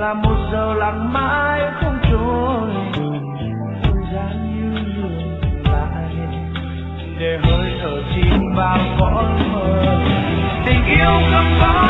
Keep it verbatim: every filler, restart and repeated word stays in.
là một giờ lặng mãi không trôi, thời gian như ngừng lại để hơi thở chìm vào cõi mơ. Tình yêu không có